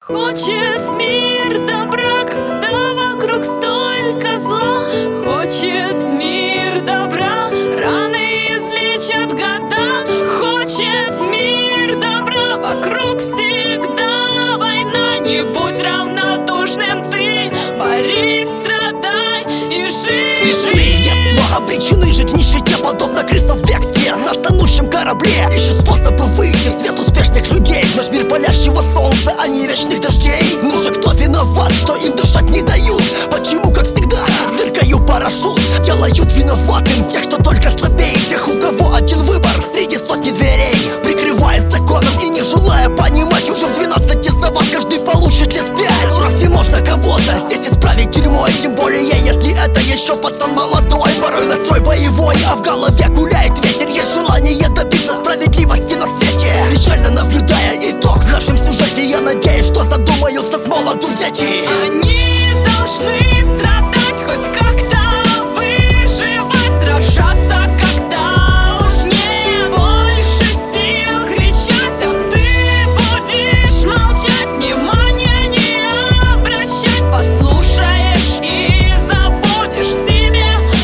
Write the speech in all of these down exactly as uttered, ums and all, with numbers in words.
Хочет мир добра, когда вокруг столько зла. Хочет мир добра, раны излечат года. Хочет мир добра, вокруг всегда война. Не будь равнодушным ты, борись, страдай и живи. Лишены детства, обречены жить в нищете, подобно крысам в бегстве на тонущем корабле. Ищут способы выйти в свет успешных людей, в наш мир палящего солнца, а не речных дождей. Ну же, кто виноват, что им дышать не дают? Почему, как всегда, с дыркою парашют делают виноватым тех, кто только слабее, тех, у кого один выбор среди сотни дверей. Прикрываясь законом и не желая понимать, уже в двенадцати за вас каждый получит лет пять. Разве можно кого-то здесь исправить дерьмой? Тем более, если это еще пацан молодой. Порой настрой боевой, а в голове гуляет ветер. Есть желание добиться справедливости на свете. Печально наблюдая итог в нашем сюжете, я надеюсь, что задумаются с молоду дети. Они должны страдать, хоть как-то выживать, сражаться, когда уж не больше сил кричать. А ты будешь молчать, внимания не обращать, послушаешь и забудешь, тебе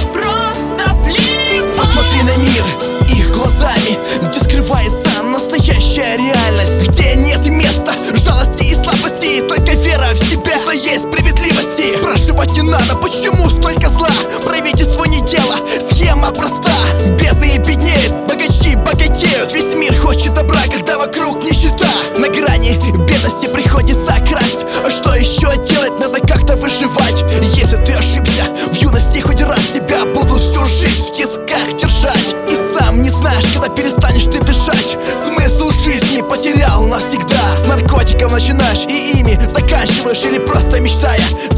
просто плевать. Посмотри на мир их глазами, где скрывается настоящая реальность, где нет места жалости и слабости, только вера в себя, своей справедливости. Спрашивать не надо, почему столько зла, правительству не дело, схема проста. Бедные беднеют, богачи богатеют, весь мир хочет добра, когда вокруг нищета. На грани бедности приходится красть, а что еще делать, надо как-то выживать. Если ты ошибся в юности хоть раз, тебя будут всю жизнь в тисках держать. И сам не знаешь, когда перестанешь ты дышать, смысл жизни потерял навсегда. С наркотиком начинаешь и ими заканчиваешь, или просто мечтая